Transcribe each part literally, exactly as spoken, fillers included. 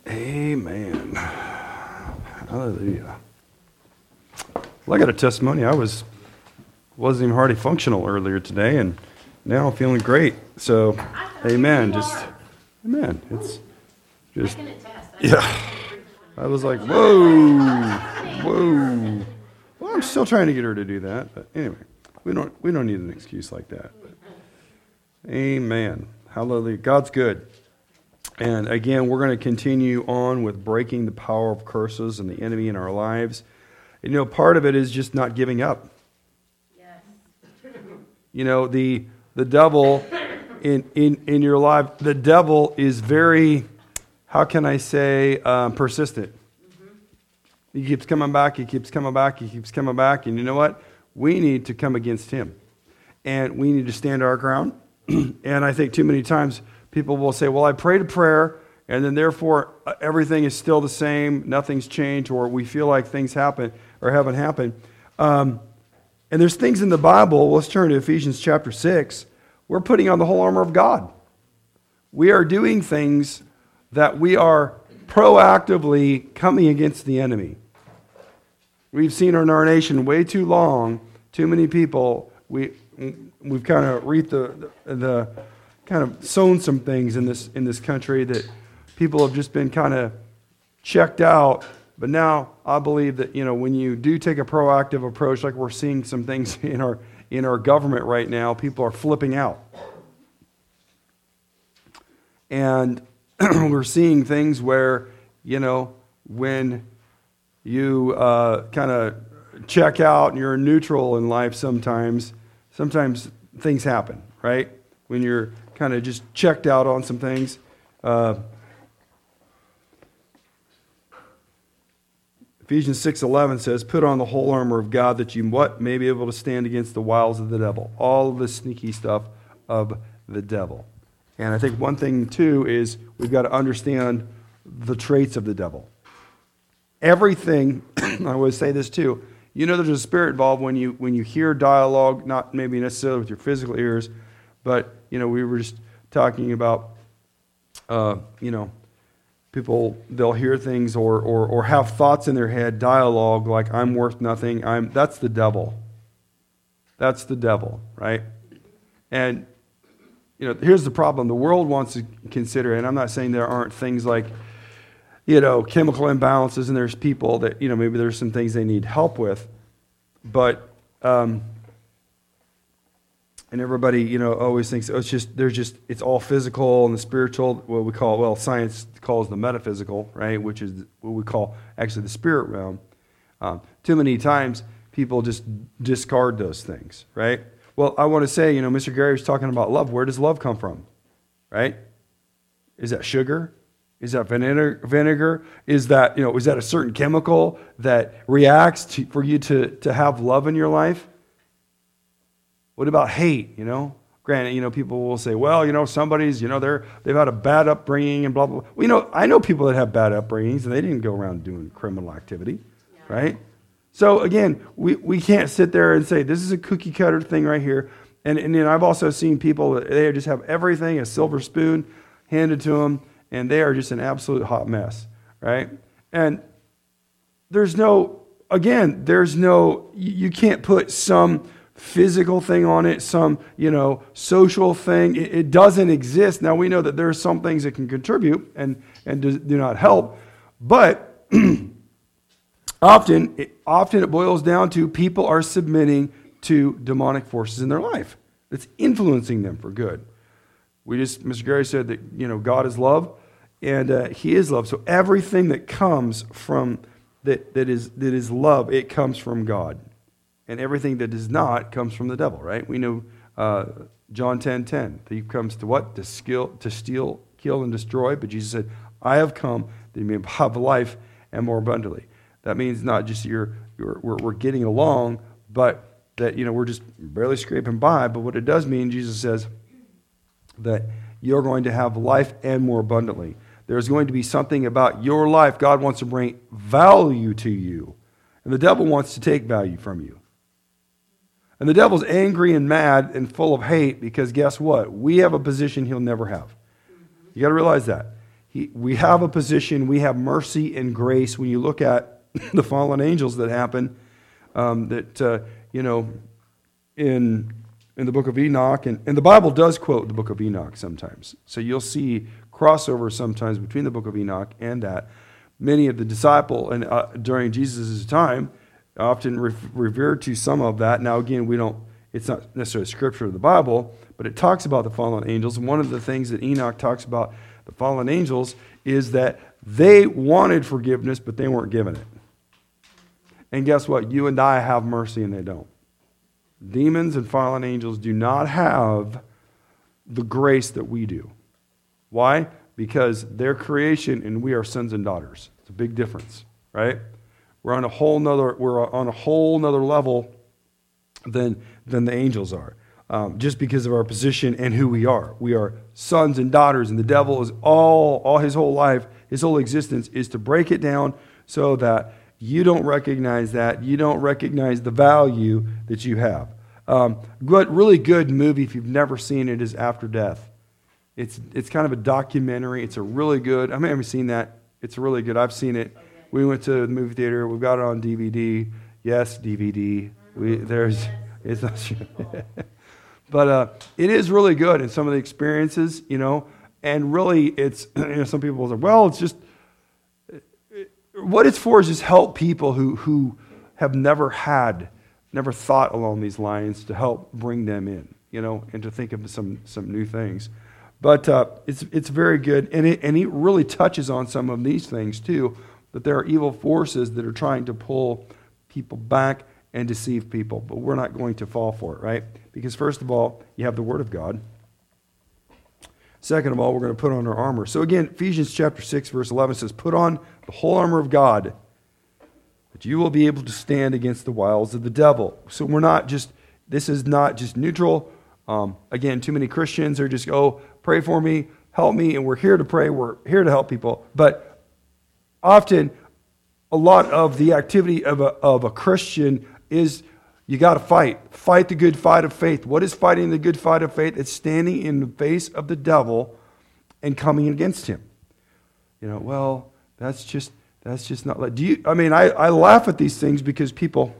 Amen. Hallelujah. Well, I got a testimony. I was, wasn't even hardly functional earlier today, and now I'm feeling great. So, amen. Just, amen. It's just, yeah. I was like, whoa, whoa. Well, I'm still trying to get her to do that, but anyway, we don't we don't need an excuse like that. But, amen. Hallelujah. God's good. And again, we're going to continue on with breaking the power of curses and the enemy in our lives. And, you know, part of it is just not giving up. Yes. You know, the the devil in, in, in your life, the devil is very, how can I say, um, persistent. Mm-hmm. He keeps coming back, he keeps coming back, he keeps coming back. And you know what? We need to come against him. And we need to stand our ground. And I think too many times people will say, well, I prayed a prayer, and then therefore everything is still the same, nothing's changed, or we feel like things happen or haven't happened. Um, and there's things in the Bible, let's turn to Ephesians chapter six, we're putting on the whole armor of God. We are doing things that we are proactively coming against the enemy. We've seen in our nation way too long, too many people, we, we've kind of reaped the, the, the kind of sown some things in this in this country that people have just been kind of checked out. But now I believe that, you know, when you do take a proactive approach, like we're seeing some things in our in our government right now, people are flipping out. And we're seeing things where, you know, when you uh, kind of check out and you're neutral in life sometimes, sometimes things happen, right? When you're kind of just checked out on some things. Uh, Ephesians six eleven says, put on the whole armor of God that you what may be able to stand against the wiles of the devil. All of the sneaky stuff of the devil. And I think one thing, too, is we've got to understand the traits of the devil. Everything, I always say this, too, you know there's a spirit involved when you when you hear dialogue, not maybe necessarily with your physical ears, but, you know, we were just talking about, uh, you know, people, they'll hear things or, or or have thoughts in their head, dialogue like, I'm worth nothing. I'm that's the devil. That's the devil, right? And, you know, here's the problem. The world wants to consider, and I'm not saying there aren't things like, you know, chemical imbalances, and there's people that, you know, maybe there's some things they need help with, but... Um, And everybody, you know, always thinks, oh, it's just, there's just, it's all physical and the spiritual, what we call, well, science calls the metaphysical, right, which is what we call actually the spirit realm. Um, too many times, people just discard those things, right? Well, I want to say, you know, Mister Gary was talking about love. Where does love come from, right? Is that sugar? Is that vinegar? Vinegar? Is that, you know, is that a certain chemical that reacts to, for you to, to have love in your life? What about hate, you know? Granted, you know, people will say, well, you know, somebody's, you know, they're, they've had a bad upbringing and blah, blah, blah. Well, you know, I know people that have bad upbringings and they didn't go around doing criminal activity, yeah. Right? So, again, we, we can't sit there and say, this is a cookie cutter thing right here. And, and you know, I've also seen people that they just have everything, a silver spoon handed to them, and they are just an absolute hot mess, right? And there's no, again, there's no, you can't put some physical thing on it, some, you know, social thing. It, it doesn't exist. Now, we know that there are some things that can contribute and, and do, do not help, but often, it, often it boils down to people are submitting to demonic forces in their life that's influencing them for good. We just, Mister Gary said that, you know, God is love, and uh, He is love. So everything that comes from, that that is that is love, it comes from God. And everything that is not comes from the devil, right? We know uh, John ten ten. He comes to what? To, skill, to steal, kill, and destroy. But Jesus said, I have come that you may have life and more abundantly. That means not just you're, you're we're, we're getting along, but that, you know, we're just barely scraping by. But what it does mean, Jesus says, that you're going to have life and more abundantly. There's going to be something about your life. God wants to bring value to you. And the devil wants to take value from you. And the devil's angry and mad and full of hate because guess what? We have a position he'll never have. You got to realize that. he, we have a position, we have mercy and grace. When you look at the fallen angels that happen, um, that, uh, you know, in in the book of Enoch, and, and the Bible does quote the book of Enoch sometimes. So you'll see crossover sometimes between the book of Enoch and that. Many of the disciples, and uh, during Jesus' time, often re- revered to some of that. Now, again, we don't, it's not necessarily scripture of the Bible, but it talks about the fallen angels. And one of the things that Enoch talks about the fallen angels is that they wanted forgiveness, but they weren't given it. And guess what? You and I have mercy and they don't. Demons and fallen angels do not have the grace that we do. Why? Because they're creation and we are sons and daughters. It's a big difference, right? We're on a whole nother, we're on a whole nother level than, than the angels are. Um, just because of our position and who we are. We are sons and daughters, and the devil is all, all his whole life, his whole existence is to break it down so that you don't recognize that. You don't recognize the value that you have. Um, good, really good movie, if you've never seen it, is After Death. It's it's kind of a documentary. It's a really good, I mean, I haven't seen that. It's really good. I've seen it. We went to the movie theater. We've got it on D V D. Yes, D V D. We, there's, it's not sure. But uh, it is really good in some of the experiences, you know, and really it's, you know, some people will say, well, it's just, what it's for is just help people who, who have never had, never thought along these lines, to help bring them in, you know, and to think of some some new things. But uh, it's it's very good, and it and it really touches on some of these things too, that there are evil forces that are trying to pull people back and deceive people, but we're not going to fall for it, right? Because first of all, you have the Word of God. Second of all, we're going to put on our armor. So again, Ephesians chapter six, verse eleven says, put on the whole armor of God, that you will be able to stand against the wiles of the devil. So we're not just, this is not just neutral. Um, again, too many Christians are just, oh, pray for me, help me, and we're here to pray, we're here to help people. But often, a lot of the activity of a, of a Christian is, you got to fight. Fight the good fight of faith. What is fighting the good fight of faith? It's standing in the face of the devil and coming against him. You know, well, that's just that's just not like. Do you? I mean, I, I laugh at these things because people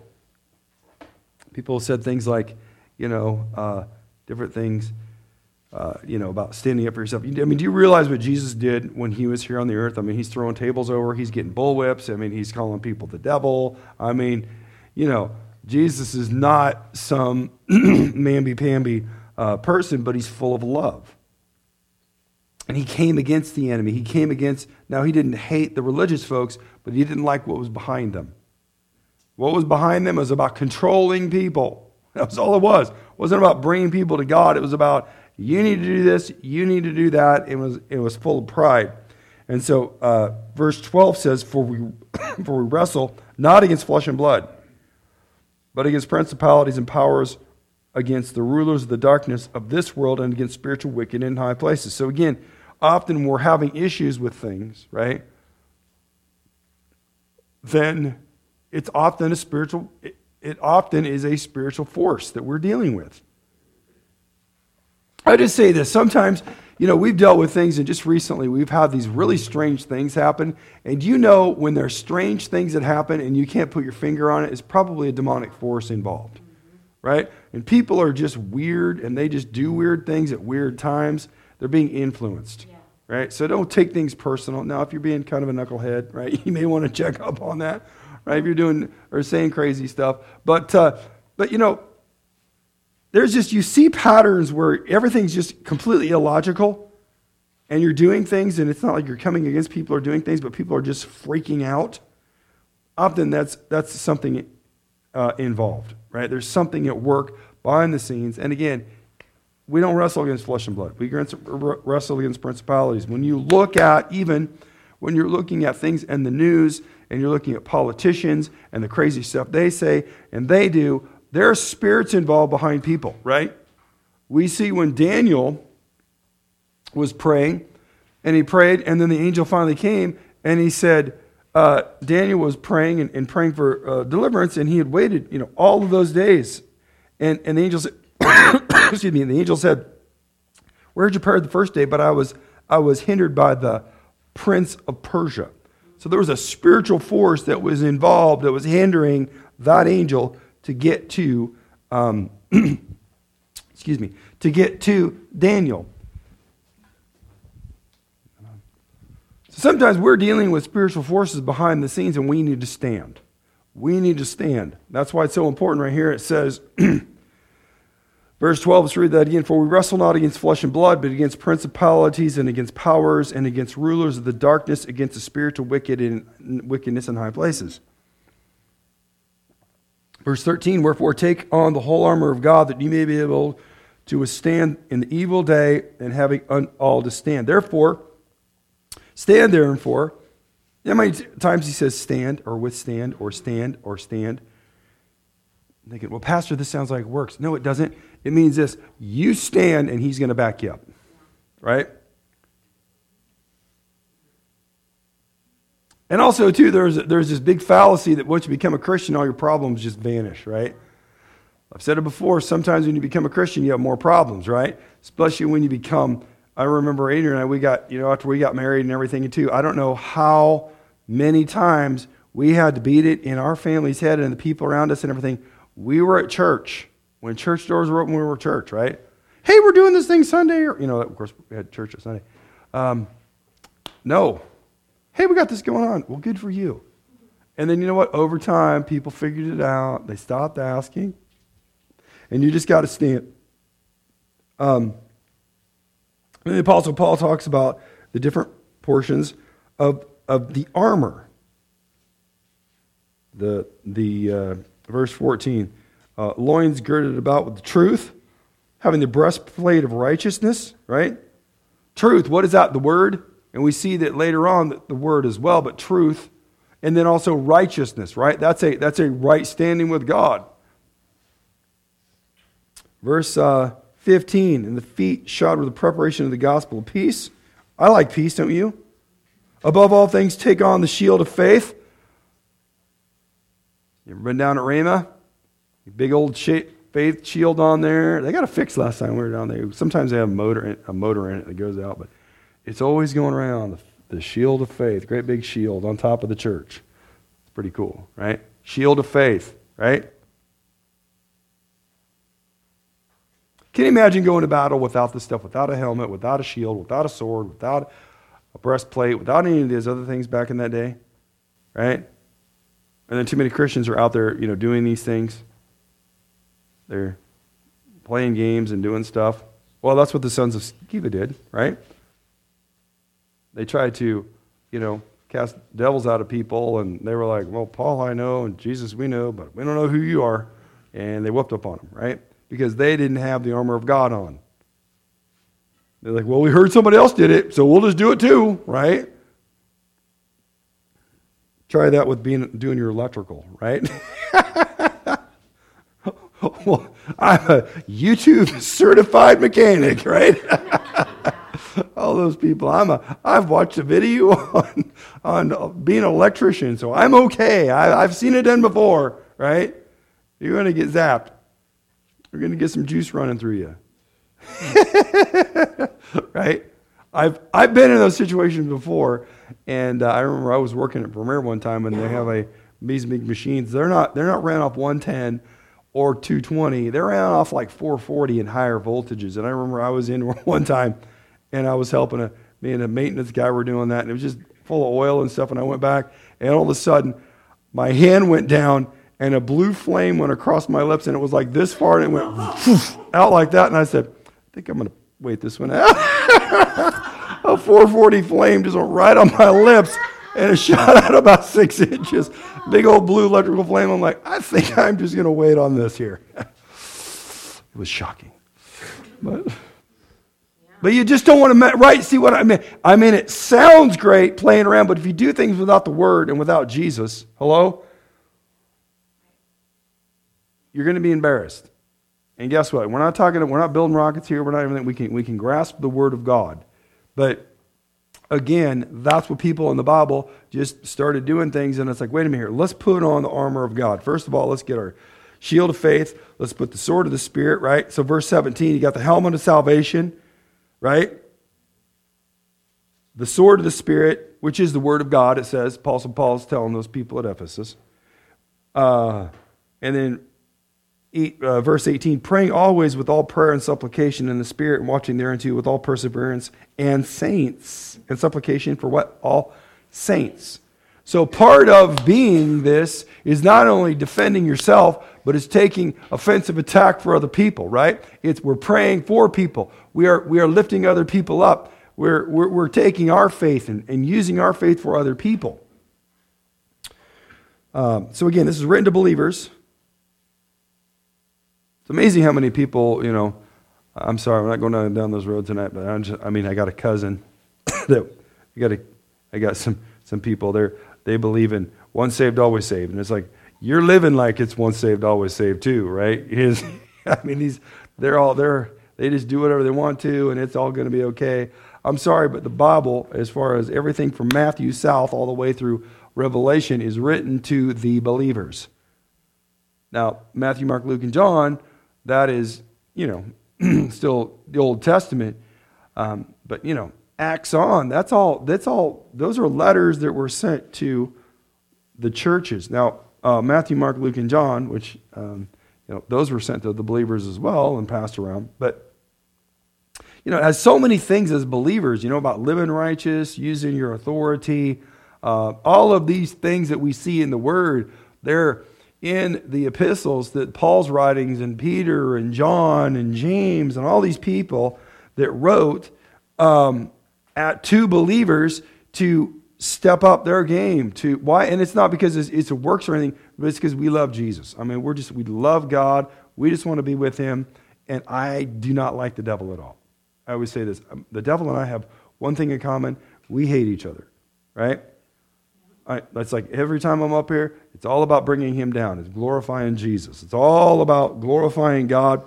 people said things like, you know, uh, different things, uh, you know, about standing up for yourself. I mean, do you realize what Jesus did when he was here on the earth? I mean, he's throwing tables over. He's getting bullwhips. I mean, he's calling people the devil. I mean, you know. Jesus is not some mamby-pamby uh, person, but he's full of love. And he came against the enemy. He came against, now he didn't hate the religious folks, but he didn't like what was behind them. What was behind them was about controlling people. That was all it was. It wasn't about bringing people to God. It was about, you need to do this, you need to do that. It was, it was full of pride. And so uh, verse twelve says, for we, for we wrestle not against flesh and blood, but against principalities and powers, against the rulers of the darkness of this world, and against spiritual wickedness in high places. So again, often we're having issues with things, right? Then it's often a spiritual, it, it often is a spiritual force that we're dealing with. I just say this, sometimes, you know, we've dealt with things, and just recently we've had these really strange things happen. And you know, when there's strange things that happen and you can't put your finger on it, it's probably a demonic force involved, right? And people are just weird, and they just do weird things at weird times. They're being influenced, yeah. Right? So don't take things personal. Now, if you're being kind of a knucklehead, right, you may want to check up on that, right? If you're doing or saying crazy stuff, but uh, but you know. There's just, you see patterns where everything's just completely illogical, and you're doing things, and it's not like you're coming against people or doing things, but people are just freaking out. Often that's that's something uh, involved, right? There's something at work behind the scenes. And again, we don't wrestle against flesh and blood. We wrestle against principalities. When you look at, even when you're looking at things in the news, and you're looking at politicians and the crazy stuff they say and they do, there are spirits involved behind people, right? We see when Daniel was praying, and he prayed, and then the angel finally came, and he said, uh, Daniel was praying and, and praying for uh, deliverance, and he had waited, you know, all of those days. And, and the angel said, excuse me, and the angel said, where did you pray the first day? But I was I was hindered by the prince of Persia. So there was a spiritual force that was involved that was hindering that angel to get to, um, excuse me, to get to Daniel. So sometimes we're dealing with spiritual forces behind the scenes, and we need to stand. We need to stand. That's why it's so important right here. It says, verse twelve, let's read that again. For we wrestle not against flesh and blood, but against principalities and against powers and against rulers of the darkness, against the spiritual wicked in, wickedness in high places. Verse thirteen, wherefore take on the whole armor of God, that you may be able to withstand in the evil day, and having all to stand. Therefore, stand therefore. How many times he says stand or withstand or stand or stand? I'm thinking, well, Pastor, this sounds like it works. No, it doesn't. It means this. You stand and he's going to back you up. Right? And also, too, there's, there's this big fallacy that once you become a Christian, all your problems just vanish, right? I've said it before, sometimes when you become a Christian, you have more problems, right? Especially when you become, I remember Adrian and I, we got, you know, after we got married and everything, too, I don't know how many times we had to beat it in our family's head and the people around us and everything. We were at church. When church doors were open, we were at church, right? Hey, we're doing this thing Sunday. Or, you know, of course, we had church at Sunday. Um, no. Hey, we got this going on. Well, good for you. And then you know what? Over time, people figured it out. They stopped asking. And you just got to stand. Um, and the Apostle Paul talks about the different portions of, of the armor. The, the uh, verse fourteen. Uh, loins girded about with the truth, having the breastplate of righteousness, right? Truth, what is that? The word. And we see that later on, the word as well, but truth. And then also righteousness, right? That's a, that's a right standing with God. Verse uh, fifteen, and the feet shod with the preparation of the gospel of peace. I like peace, don't you? Above all things, take on the shield of faith. You ever been down at Rhema? Big old faith shield on there. They got it fixed last time we were down there. Sometimes they have a motor in, a motor in it that goes out, but it's always going around. The, the shield of faith, great big shield on top of the church. It's pretty cool, right? Shield of faith, right? Can you imagine going to battle without this stuff, without a helmet, without a shield, without a sword, without a breastplate, without any of these other things back in that day, right? And then too many Christians are out there, you know, doing these things. They're playing games and doing stuff. Well, that's what the sons of Sceva did, right? They tried to, you know, cast devils out of people, and they were like, well, Paul I know, and Jesus we know, but we don't know who you are. And they whooped up on them, right? Because they didn't have the armor of God on. They're like, well, we heard somebody else did it, so we'll just do it too, right? Try that with being doing your electrical, right? Well, I'm a YouTube certified mechanic, right? All those people. I'm a. I've watched a video on on being an electrician, so I'm okay. I, I've seen it done before, right? You're going to get zapped. You're going to get some juice running through you, right? I've I've been in those situations before, and uh, I remember I was working at Premier one time, and they have a these big machines. They're not they're not ran off one ten. Or two twenty, they're ran off like four forty and higher voltages. And I remember I was in one time, and I was helping a me and a maintenance guy were doing that, and it was just full of oil and stuff. And I went back, and all of a sudden, my hand went down, and a blue flame went across my lips, and it was like this far, and it went out like that. And I said, I think I'm going to wait this one out. A four forty flame just went right on my lips, and it shot out about six inches. Big old blue electrical flame. I'm like, I think I'm just going to wait on this here. It was shocking. But, but you just don't want to, right? See what I mean? I mean, it sounds great playing around, but if you do things without the Word and without Jesus, hello? You're going to be embarrassed. And guess what? We're not talking, we're not building rockets here. We're not everything. We can, we can grasp the Word of God. But again, that's what people in the Bible just started doing things, and it's like, wait a minute here, let's put on the armor of God. First of all, let's get our shield of faith. Let's put the sword of the Spirit, right? So verse seventeen, you got the helmet of salvation, right? the sword of the Spirit, which is the word of God, it says. Apostle Paul's telling those people at Ephesus. Uh, and then eight, uh, verse eighteen, praying always with all prayer and supplication in the Spirit, and watching thereunto with all perseverance and saints. And supplication for what? All saints. So part of being this is not only defending yourself, but it's taking offensive attack for other people, right? It's we're praying for people. We are we are lifting other people up. We're we're, we're taking our faith and, and using our faith for other people. Um, so again, this is written to believers. It's amazing how many people, you know. I'm sorry, I'm not going down, down those roads tonight, but I'm just, I mean, I got a cousin that I got a, I got some some people there. They believe in once saved, always saved, and it's like you're living like it's once saved, always saved too, right? Is I mean, these they're all they're they just do whatever they want to, and it's all going to be okay. I'm sorry, but the Bible, as far as everything from Matthew south all the way through Revelation, is written to the believers. Now, Matthew, Mark, Luke, and John, that is, you know, still the Old Testament, um, but you know, Acts on, that's all. That's all. Those are letters that were sent to the churches. Now, uh, Matthew, Mark, Luke, and John, which um, you know, those were sent to the believers as well and passed around, but. You know, it has so many things as believers, you know, about living righteous, using your authority, uh, all of these things that we see in the Word, they're in the epistles that Paul's writings and Peter and John and James and all these people that wrote um, at to believers to step up their game. To why? And it's not because it's, it's a works or anything, but it's because we love Jesus. I mean, we're just, we love God. We just want to be with Him. And I do not like the devil at all. I always say this, the devil and I have one thing in common, we hate each other, right? I, that's like every time I'm up here, it's all about bringing him down. It's glorifying Jesus. It's all about glorifying God.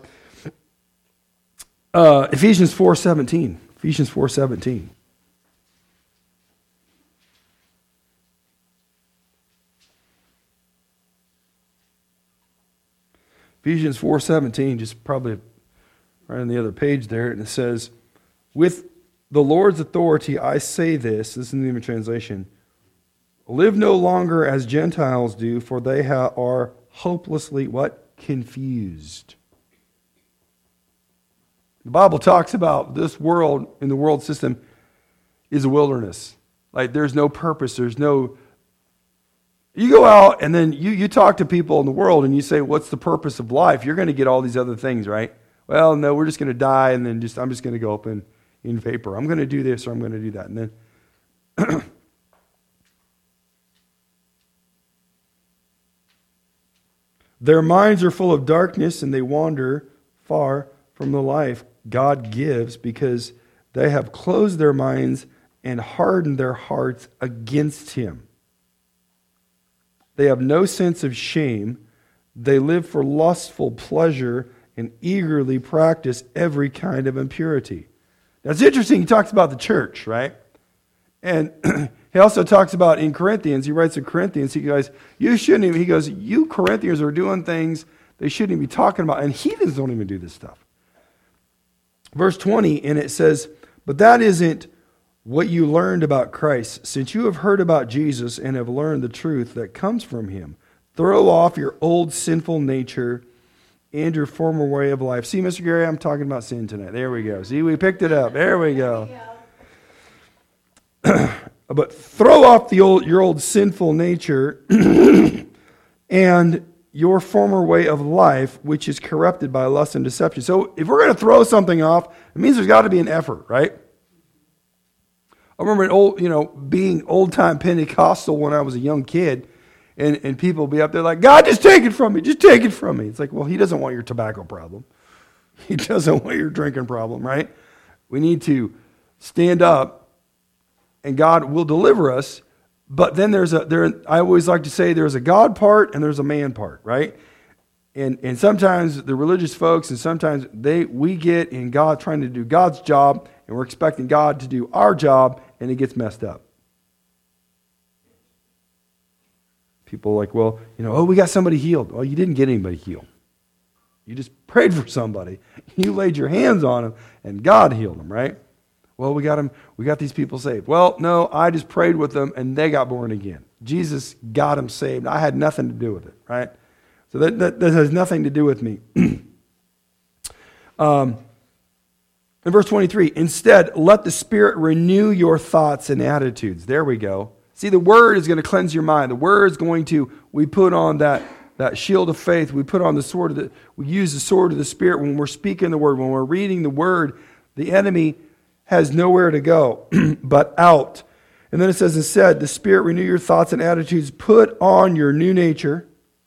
Uh, Ephesians four seventeen. Ephesians four seventeen. Ephesians four seventeen, just probably right on the other page there, and it says, with the Lord's authority I say this, this is in the New Translation, live no longer as Gentiles do, for they ha- are hopelessly, what? Confused. The Bible talks about this world, in the world system, is a wilderness. Like there's no purpose, there's no... You go out and then you, you talk to people in the world and you say, what's the purpose of life? You're going to get all these other things, right? Well, no, we're just going to die, and then just I'm just going to go up in, in vapor. I'm going to do this or I'm going to do that. And then their minds are full of darkness, and they wander far from the life God gives because they have closed their minds and hardened their hearts against Him. They have no sense of shame. They live for lustful pleasure and eagerly practice every kind of impurity. Now, it's interesting, he talks about the church, right? And he also talks about in Corinthians, he writes in Corinthians, he goes, you shouldn't even, he goes, you Corinthians are doing things they shouldn't even be talking about, and heathens don't even do this stuff. Verse twenty, and it says, but that isn't what you learned about Christ, since you have heard about Jesus and have learned the truth that comes from Him. Throw off your old sinful nature and your former way of life. See, Mister Gary, I'm talking about sin tonight. There we go. See, we picked it up. There we go. But throw off the old, your old sinful nature and your former way of life, which is corrupted by lust and deception. So if we're going to throw something off, it means there's got to be an effort, right? I remember an old, you know, being old-time Pentecostal when I was a young kid, and, and people be up there like, God, just take it from me. Just take it from me. It's like, well, He doesn't want your tobacco problem. He doesn't want your drinking problem, right? We need to stand up, and God will deliver us. But then there's a, there. I always like to say there's a God part and there's a man part, right? And and sometimes the religious folks, and sometimes they we get in God trying to do God's job, and we're expecting God to do our job, and it gets messed up. People are like, well, you know, oh, we got somebody healed. Well, you didn't get anybody healed. You just prayed for somebody. You laid your hands on them, and God healed them, right? Well, we got them, we got these people saved. Well, no, I just prayed with them and they got born again. Jesus got them saved. I had nothing to do with it, right? So that, that, that has nothing to do with me. um, in verse twenty-three, instead, let the Spirit renew your thoughts and attitudes. There we go. See, the Word is going to cleanse your mind. The Word is going to, we put on that, that shield of faith. We put on the sword of the, we use the sword of the Spirit when we're speaking the Word. When we're reading the Word, the enemy has nowhere to go but out. And then it says, instead, the Spirit renew your thoughts and attitudes. Put on your new nature,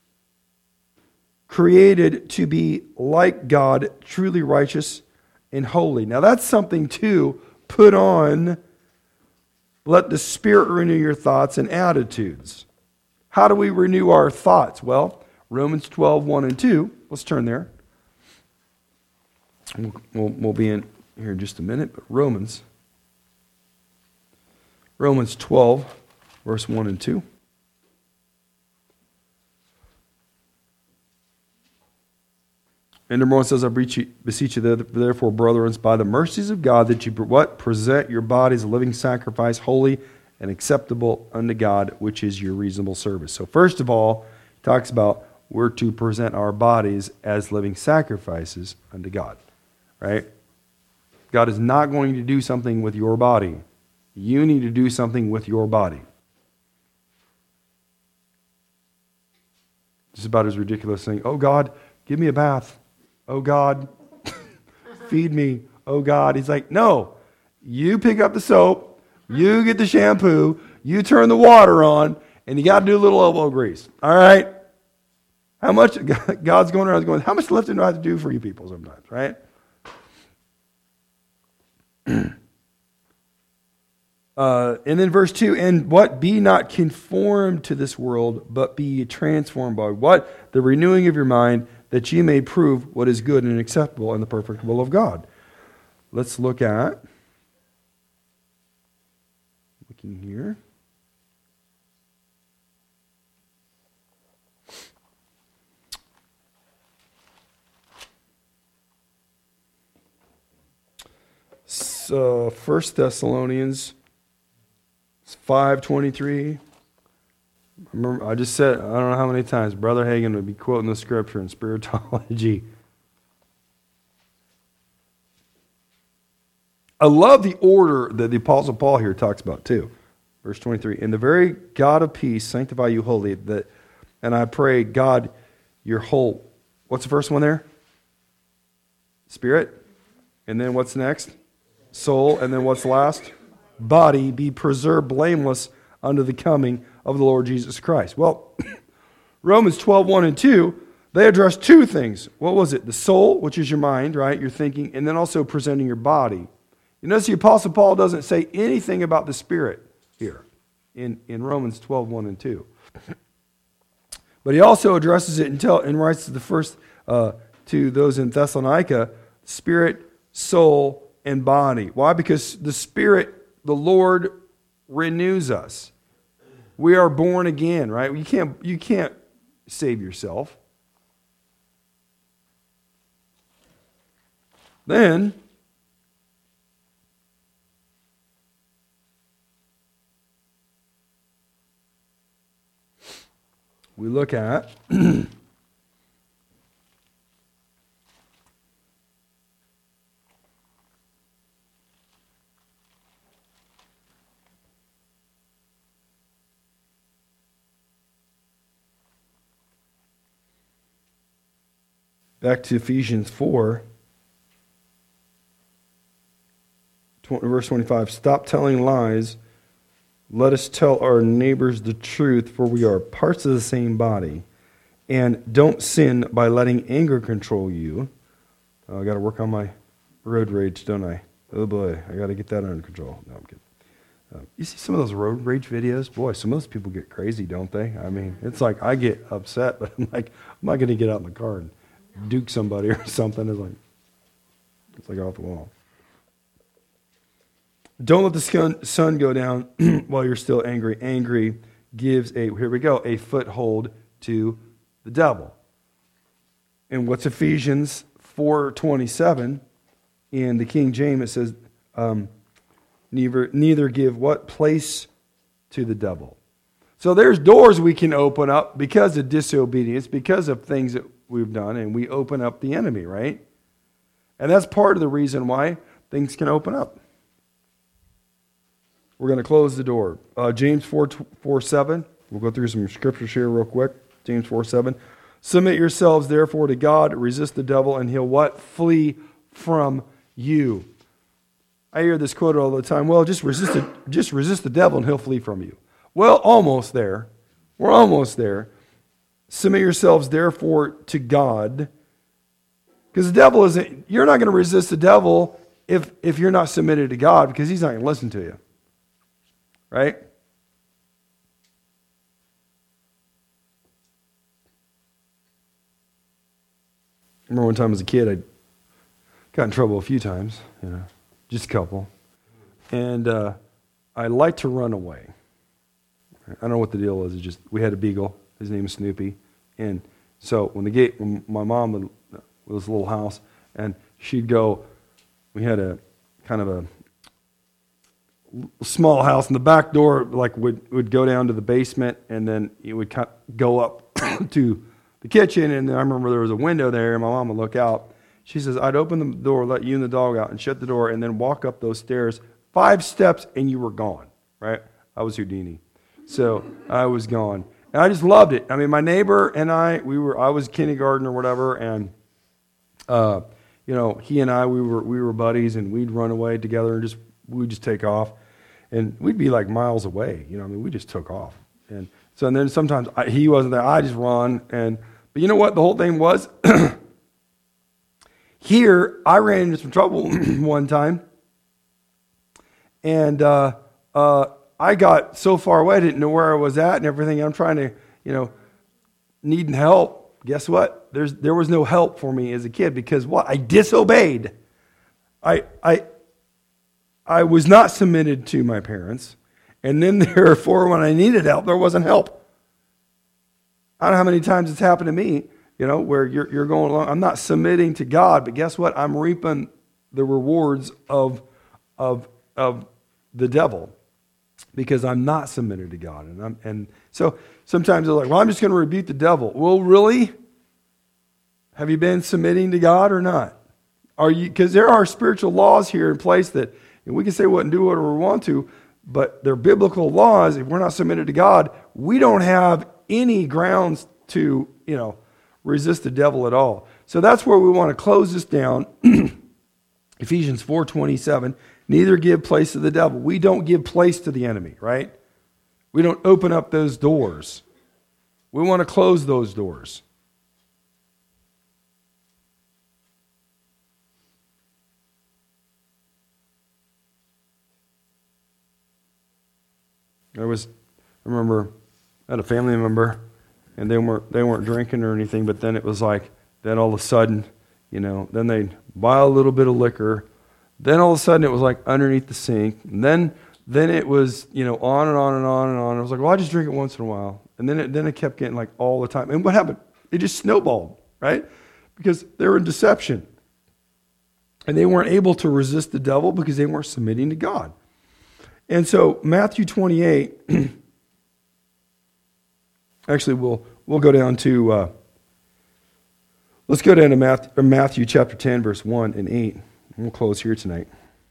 created to be like God, truly righteous and holy. Now that's something to put on. Let the Spirit renew your thoughts and attitudes. How do we renew our thoughts? Well, Romans twelve, one and two. Let's turn there. We'll, we'll, we'll be in here in just a minute, but Romans. Romans twelve, verse one and two. And number one says, I beseech you, therefore, brethren, by the mercies of God, that you what? Present your bodies a living sacrifice, holy and acceptable unto God, which is your reasonable service. So first of all, he talks about we're to present our bodies as living sacrifices unto God. Right? God is not going to do something with your body. You need to do something with your body. It's about as ridiculous as saying, oh God, give me a bath. Oh God, feed me. Oh God. He's like, no, you pick up the soap, you get the shampoo, you turn the water on, and you got to do a little elbow grease. All right? How much, God's going around going, how much lifting do I have to do for you people sometimes, right? uh, and then verse two, and what? Be not conformed to this world, but be transformed by what? The renewing of your mind, that ye may prove what is good and acceptable and the perfect will of God. Let's look at, looking here. So, First Thessalonians five twenty-three. Remember, I just said, I don't know how many times, Brother Hagin would be quoting the scripture in spiritology. I love the order that the Apostle Paul here talks about too. Verse twenty-three, and the very God of peace sanctify you wholly, that, and I pray, God, your whole, what's the first one there? Spirit. And then what's next? Soul. And then what's last? Body be preserved blameless unto the coming of the Lord Jesus Christ. Well, Romans twelve, one and two, they address two things. What was it? The soul, which is your mind, right? Your thinking, and then also presenting your body. You notice the Apostle Paul doesn't say anything about the Spirit here in, in Romans twelve, one and two. But he also addresses it and, tell, and writes to the first uh, to those in Thessalonica, spirit, soul, and body. Why? Because the Spirit, the Lord, renews us. We are born again, right? You can't, you can't save yourself. Then, we look at back to Ephesians four, verse twenty-five. Stop telling lies. Let us tell our neighbors the truth, for we are parts of the same body. And don't sin by letting anger control you. Oh, I got to work on my road rage, don't I? Oh boy, I got to get that under control. No, I'm kidding. Uh, you see some of those road rage videos? Boy, some of those people get crazy, don't they? I mean, it's like I get upset, but I'm like, I'm not going to get out in the car and duke somebody or something. It's like, it's like off the wall. Don't let the sun, sun go down while you're still angry. Angry gives a, here we go, a foothold to the devil. And what's Ephesians four twenty-seven? In the King James it says, um, Neither, neither give what? Place to the devil. So there's doors we can open up because of disobedience, because of things that we've done, and we open up the enemy, right? And that's part of the reason why things can open up. We're going to close the door. Uh, James four, four, seven. We'll go through some scriptures here real quick. James four, seven. Submit yourselves therefore to God, resist the devil, and he'll what? Flee from you. I hear this quoted all the time. Well, just resist the, just resist the devil and he'll flee from you. Well, almost there. We're almost there. Submit yourselves therefore to God. Because the devil isn't, you're not going to resist the devil if, if you're not submitted to God, because he's not going to listen to you. Right? I remember one time as a kid, I got in trouble a few times, you know, just a couple. And uh, I liked to run away. I don't know what the deal was. It's just, we had a beagle. His name was Snoopy. And so when the gate, when my mom would, it was a little house, and she'd go, we had a kind of a small house, and the back door like would, would go down to the basement, and then it would kind of go up to the kitchen. And I remember there was a window there, and my mom would look out. She says, I'd open the door, let you and the dog out, and shut the door, and then walk up those stairs five steps, and you were gone, right? I was Houdini. So I was gone. And I just loved it. I mean, my neighbor and I, we were, I was kindergarten or whatever, and, uh, you know, he and I, we were we were buddies, and we'd run away together, and just we'd just take off. And we'd be like miles away, you know, I mean, we just took off. And so and then sometimes I, he wasn't there, I just run. And but you know what the whole thing was? Here, I ran into some trouble one time. And uh, uh, I got so far away, I didn't know where I was at and everything. I'm trying to, you know, needing help. Guess what? There's there was no help for me as a kid because what? I disobeyed. I I I was not submitted to my parents. And then therefore, when I needed help, there wasn't help. I don't know how many times it's happened to me, you know, where you're you're going along. I'm not submitting to God, but guess what? I'm reaping the rewards of of of the devil because I'm not submitted to God. And I'm and so sometimes they're like, well, I'm just going to rebuke the devil. Well, really? Have you been submitting to God or not? Are you? Because there are spiritual laws here in place that and we can say what and do whatever we want to, but they're biblical laws. If we're not submitted to God, we don't have any grounds to, you know, resist the devil at all. So that's where we want to close this down. Ephesians four twenty-seven, neither give place to the devil. We don't give place to the enemy, right? We don't open up those doors. We want to close those doors. There was, I remember, I had a family member, and they weren't they weren't drinking or anything, but then it was like, then all of a sudden, you know, then they'd buy a little bit of liquor, then all of a sudden it was like underneath the sink, and then then it was, you know, on and on and on and on. I was like, well, I just drink it once in a while, and then it, then it kept getting like all the time. And what happened? It just snowballed, right? Because they were in deception, and they weren't able to resist the devil because they weren't submitting to God. And so Matthew twenty-eight, actually we'll we'll go down to, uh, let's go down to Matthew, Matthew chapter ten, verse one and eight. And we'll close here tonight.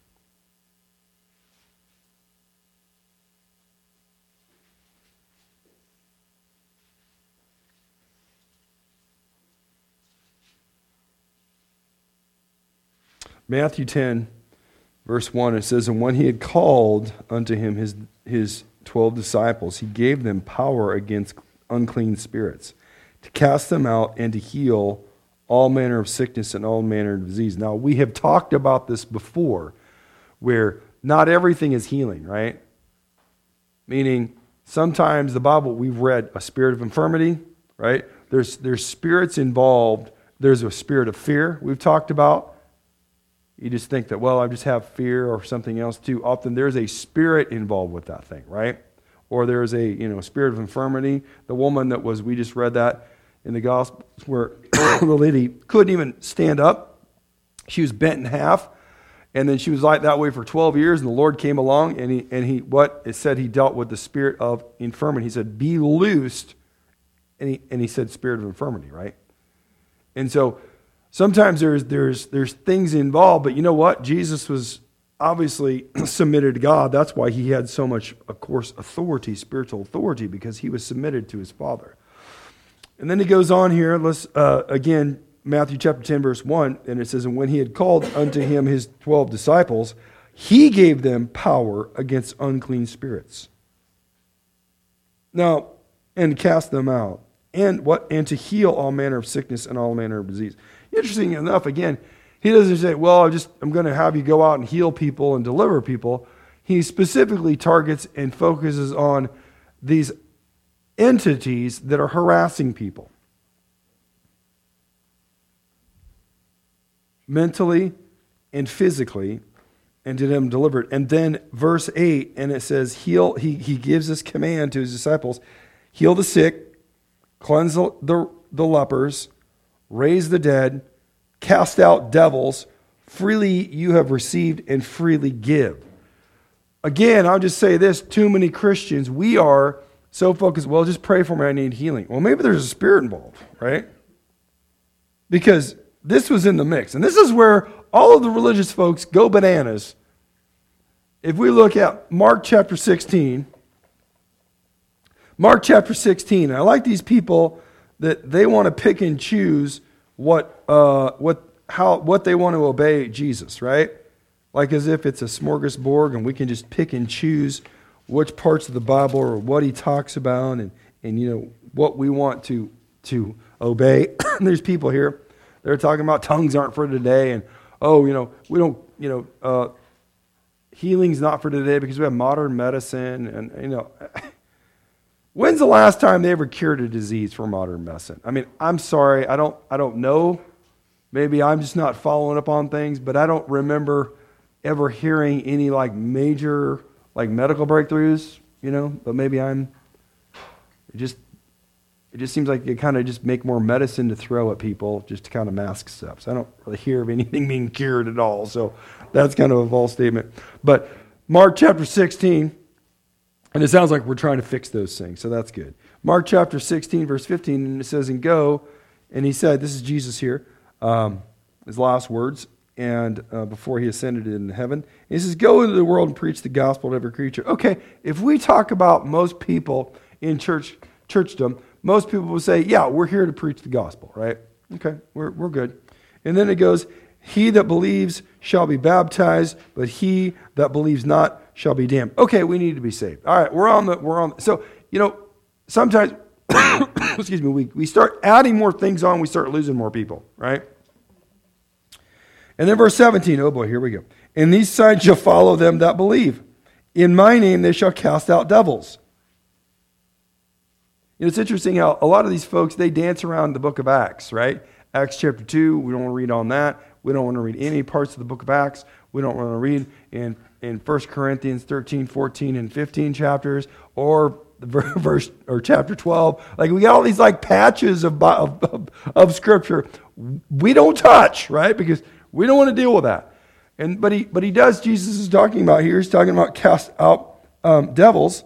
Matthew ten, verse one, it says, and when he had called unto him his his twelve disciples, he gave them power against unclean spirits, to cast them out and to heal all manner of sickness and all manner of disease. Now, we have talked about this before, where not everything is healing, right? Meaning, sometimes the Bible, we've read a spirit of infirmity, right? There's, there's spirits involved. There's a spirit of fear we've talked about. You just think that, well, I just have fear or something else too. Often there's a spirit involved with that thing, right? Or there's a, you know, spirit of infirmity. The woman that was, we just read that in the Gospels where the lady couldn't even stand up. She was bent in half. And then she was like that way for twelve years, and the Lord came along, and he, and he what? It said he dealt with the spirit of infirmity. He said, be loosed, and he, and he said spirit of infirmity, right? And so sometimes there's, there's, there's things involved, but you know what? Jesus was obviously submitted to God. That's why he had so much, of course, authority, spiritual authority, because he was submitted to his Father. And then he goes on here, let's, uh, again, Matthew chapter ten, verse one, and it says, and when he had called unto him his twelve disciples, he gave them power against unclean spirits. Now, and cast them out. And what? And to heal all manner of sickness and all manner of disease. Interesting enough, again, he doesn't say, well, I just, I'm going to have you go out and heal people and deliver people. He specifically targets and focuses on these entities that are harassing people. Mentally and physically, and to them delivered. And then verse eight, and it says, heal, he, he gives this command to his disciples, heal the sick, cleanse the, the, the lepers, raise the dead, cast out devils, freely you have received and freely give. Again, I'll just say this, too many Christians, we are so focused, well, just pray for me, I need healing. Well, maybe there's a spirit involved, right? Because this was in the mix. And this is where all of the religious folks go bananas. If we look at Mark chapter sixteen, Mark chapter sixteen, and I like these people that they want to pick and choose what uh, what how what they want to obey Jesus, right? Like as if it's a smorgasbord and we can just pick and choose which parts of the Bible or what he talks about and, and you know what we want to to obey. There's people here. They're talking about tongues aren't for today, and oh, you know, we don't, you know, uh, healing's not for today because we have modern medicine, and you know, when's the last time they ever cured a disease for modern medicine? I mean, I'm sorry, I don't, I don't know. Maybe I'm just not following up on things, but I don't remember ever hearing any like major like medical breakthroughs, you know. But maybe I'm it just. It just seems like you kind of just make more medicine to throw at people just to kind of mask stuff. So I don't really hear of anything being cured at all. So that's kind of a false statement. But Mark chapter sixteen, and it sounds like we're trying to fix those things. So that's good. Mark chapter sixteen, verse fifteen, and it says, and go, and he said, this is Jesus here, um, his last words, and uh, before he ascended into heaven. He says, go into the world and preach the gospel to every creature. Okay, if we talk about most people in church churchdom, most people will say, yeah, we're here to preach the gospel, right? Okay, we're we're good. And then it goes, he that believes shall be baptized, but he that believes not shall be damned. Okay, we need to be saved. All right, we're on the, we're on. So, you know, sometimes, excuse me, we, we start adding more things on, we start losing more people, right? And then verse seventeen, oh boy, here we go. And these signs shall follow them that believe. In my name they shall cast out devils. You know, it's interesting how a lot of these folks, they dance around the book of Acts, right? Acts chapter two, we don't want to read on that. We don't want to read any parts of the book of Acts. We don't want to read in, in First Corinthians thirteen, fourteen, and fifteen chapters, or the verse or chapter twelve. Like we got all these like patches of, of, of, of scripture we don't touch, right? Because we don't want to deal with that. And but he but he does, Jesus is talking about here, he's talking about cast out um, devils.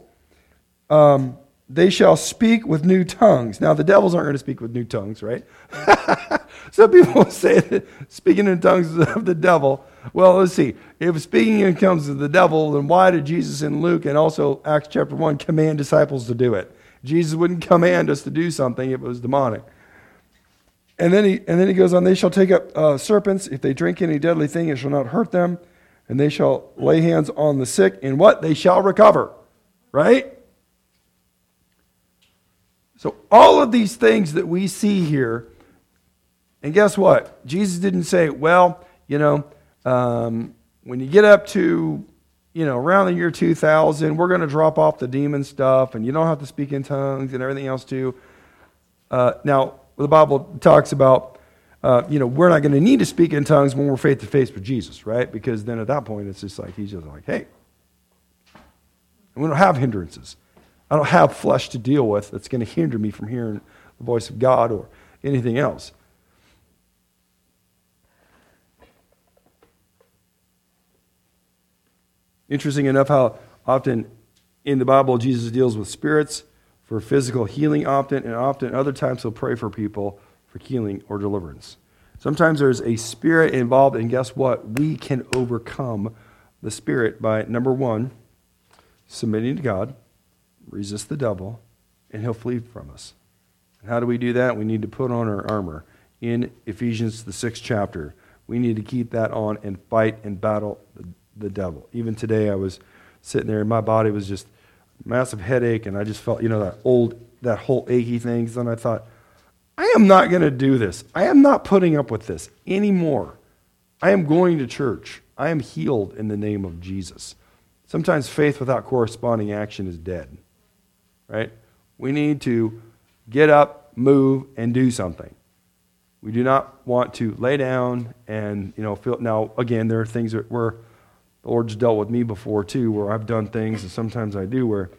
Um They shall speak with new tongues. Now, the devils aren't going to speak with new tongues, right? Some people say that speaking in tongues is of the devil. Well, let's see. If speaking in tongues is the devil, then why did Jesus in Luke and also Acts chapter one command disciples to do it? Jesus wouldn't command us to do something if it was demonic. And then he and then he goes on, they shall take up uh, serpents. If they drink any deadly thing, it shall not hurt them. And they shall lay hands on the sick, and what? They shall recover, right? So all of these things that we see here, and guess what? Jesus didn't say, well, you know, um, when you get up to, you know, around the year two thousand, we're going to drop off the demon stuff, and you don't have to speak in tongues and everything else too. Uh, now, the Bible talks about, uh, you know, we're not going to need to speak in tongues when we're face to face with Jesus, right? Because then at that point, it's just like, he's just like, hey, and we don't have hindrances. I don't have flesh to deal with that's going to hinder me from hearing the voice of God or anything else. Interesting enough how often in the Bible Jesus deals with spirits for physical healing often, and often other times he'll pray for people for healing or deliverance. Sometimes there's a spirit involved, and guess what? We can overcome the spirit by, number one, submitting to God, resist the devil, and he'll flee from us. And how do we do that? We need to put on our armor. In Ephesians, the sixth chapter, we need to keep that on and fight and battle the, the devil. Even today I was sitting there and my body was just massive headache, and I just felt, you know, that old, that whole achy thing. And I thought, I am not going to do this. I am not putting up with this anymore. I am going to church. I am healed in the name of Jesus. Sometimes faith without corresponding action is dead, right? We need to get up, move, and do something. We do not want to lay down and, you know, feel. Now, again, there are things that where the Lord's dealt with me before, too, where I've done things, and sometimes I do, where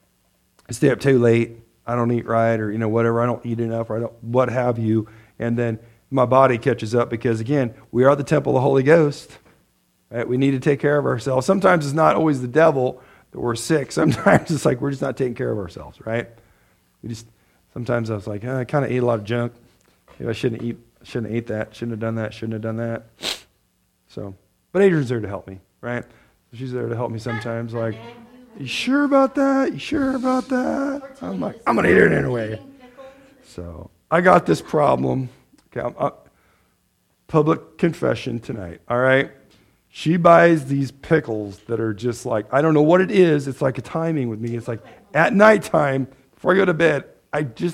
I stay up too late, I don't eat right, or, you know, whatever, I don't eat enough, or I don't, what have you, and then my body catches up because, again, we are the temple of the Holy Ghost, right? We need to take care of ourselves. Sometimes it's not always the devil that we're sick. Sometimes it's like we're just not taking care of ourselves, right? We just, sometimes I was like, oh, I kind of ate a lot of junk. Maybe I shouldn't eat, shouldn't have ate that, shouldn't have done that, shouldn't have done that. So, but Adrian's there to help me, right? She's there to help me sometimes, like, you sure about that? You sure about that? I'm like, I'm going to eat it anyway. So, I got this problem. Okay, I'm, uh, public confession tonight, all right? She buys these pickles that are just like, I don't know what it is. It's like a timing with me. It's like at nighttime, before I go to bed, I just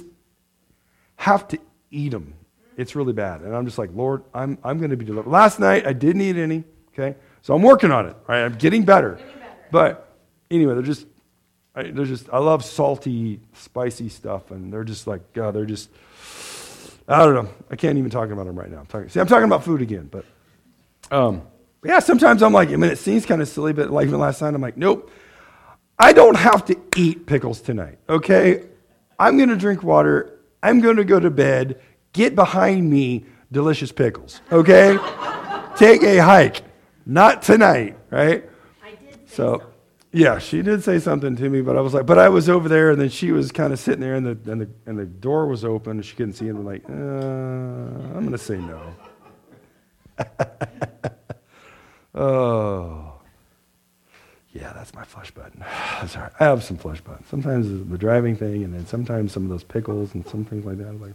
have to eat them. It's really bad. And I'm just like, Lord, I'm I'm going to be delivered. Last night, I didn't eat any, okay? So I'm working on it, right? I'm getting better. Getting better. But anyway, they're just, I, they're just, I love salty, spicy stuff, and they're just like, God, they're just, I don't know. I can't even talk about them right now. I'm talking, see, I'm talking about food again, but, um, yeah, sometimes I'm like, I mean, it seems kind of silly, but like even last night, I'm like, nope, I don't have to eat pickles tonight, okay? I'm going to drink water. I'm going to go to bed. Get behind me, delicious pickles, okay? Take a hike. Not tonight, right? I did say so, something. Yeah, she did say something to me, but I was like, but I was over there, and then she was kind of sitting there, and the and the and the door was open, and she couldn't see it. And I'm like, uh, I'm going to say no. Oh, yeah, that's my flush button. That's all right. I have some flush buttons. Sometimes it's the driving thing, and then sometimes some of those pickles and some things like that. I'm like,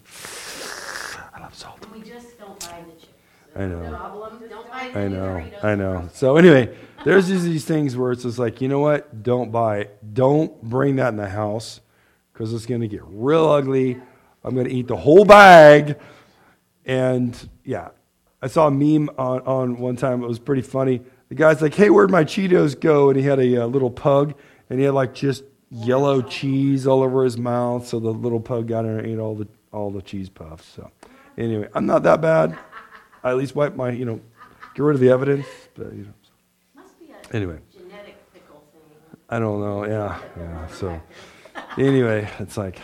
I love salt. We just don't buy the chips. I know. Problem. Don't buy the I know, Doritos. I know. So anyway, there's just these things where it's just like, you know what? Don't buy it. Don't bring that in the house because it's going to get real ugly. I'm going to eat the whole bag. And yeah, I saw a meme on, on one time. It was pretty funny. The guy's like, hey, where'd my Cheetos go? And he had a, a little pug, and he had like just yellow cheese all over his mouth. So the little pug got in and ate all the all the cheese puffs. So anyway, I'm not that bad. I at least wipe my, you know, get rid of the evidence. But, you know. Must be a Anyway. genetic pickle thing. I don't know. Yeah, yeah. So anyway, it's like,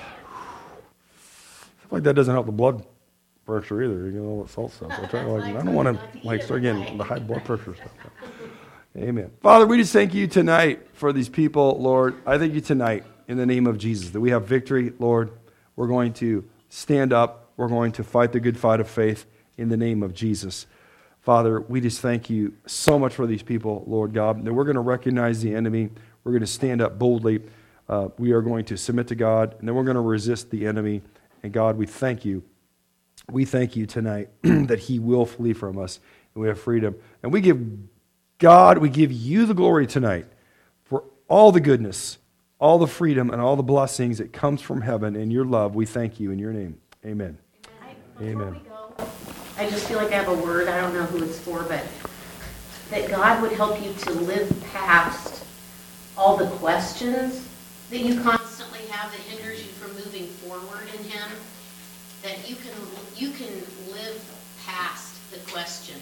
stuff like that doesn't help the blood pressure either. You know, all that salt stuff. So I try to, like, I don't want to like start getting the high blood pressure stuff. Amen. Father, we just thank you tonight for these people, Lord. I thank you tonight in the name of Jesus that we have victory, Lord. We're going to stand up. We're going to fight the good fight of faith in the name of Jesus. Father, we just thank you so much for these people, Lord God, that we're going to recognize the enemy. We're going to stand up boldly. Uh, we are going to submit to God, and then we're going to resist the enemy. And God, we thank you. We thank you tonight that he will flee from us, and we have freedom. And we give God, we give you the glory tonight for all the goodness, all the freedom, and all the blessings that comes from heaven and your love. We thank you in your name. Amen. I, Amen. we go, I just feel like I have a word. I don't know who it's for, but that God would help you to live past all the questions that you constantly have that hinders you from moving forward in him. That you can you can live past the questions.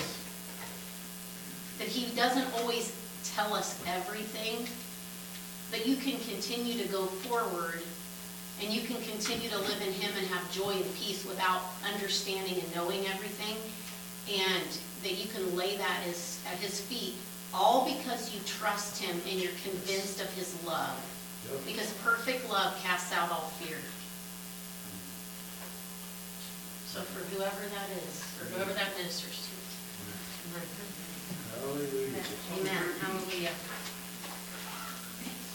That he doesn't always tell us everything, but you can continue to go forward, and you can continue to live in him and have joy and peace without understanding and knowing everything, and that you can lay that as, at his feet all because you trust him and you're convinced of his love. Yep. Because perfect love casts out all fear. So for whoever that is, for